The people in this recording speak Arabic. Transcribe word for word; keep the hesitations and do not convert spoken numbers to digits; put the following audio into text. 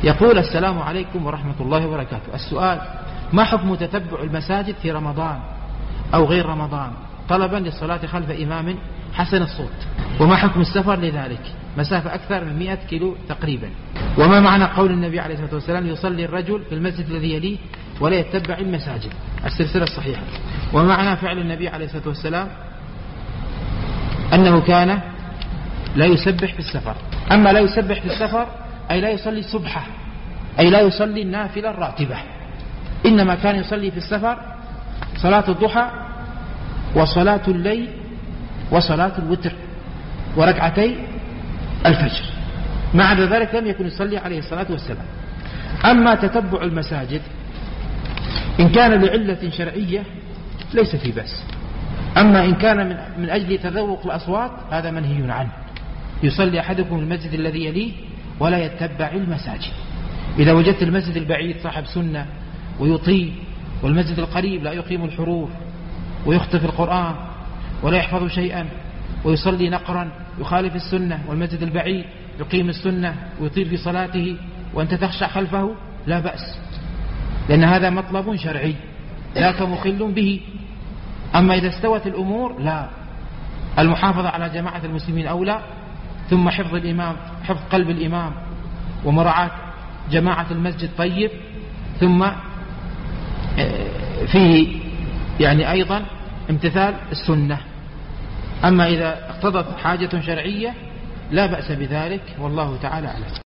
يقول: السلام عليكم ورحمة الله وبركاته. السؤال: ما حكم تتبع المساجد في رمضان أو غير رمضان طلبا للصلاة خلف إمام حسن الصوت؟ وما حكم السفر لذلك مسافة أكثر من مئة كيلو تقريبا؟ وما معنى قول النبي عليه الصلاة والسلام: يصلي الرجل في المسجد الذي يليه ولا يتبع المساجد؟ السلسلة الصحيحة. وما معنى فعل النبي عليه الصلاة والسلام أنه كان لا يسبح في السفر؟ أما لا يسبح في السفر أي لا يصلي الصبح، أي لا يصلي النافلة الراتبة، إنما كان يصلي في السفر صلاة الضحى وصلاة الليل وصلاة الوتر وركعتي الفجر، مع ذلك لم يكن يصلي عليه الصلاة والسلام. أما تتبع المساجد إن كان لعلة شرعية ليس في بأس، أما إن كان من, من أجل تذوق الأصوات هذا منهي عنه. يصلي أحدكم المسجد الذي يليه ولا يتبع المساجد. إذا وجدت المسجد البعيد صاحب سنة ويطيل، والمسجد القريب لا يقيم الحروف ويخطف القرآن ولا يحفظ شيئا ويصلي نقرا يخالف السنة، والمسجد البعيد يقيم السنة ويطيل في صلاته وأنت تخشع خلفه، لا بأس، لأن هذا مطلب شرعي لا مخل به. أما إذا استوت الأمور لا، المحافظة على جماعة المسلمين أولى، ثم حفظ الإمام، حفظ قلب الإمام ومراعاة جماعة المسجد طيب، ثم فيه يعني أيضا امتثال السنة. أما إذا اقتضت حاجة شرعية لا بأس بذلك، والله تعالى أعلم.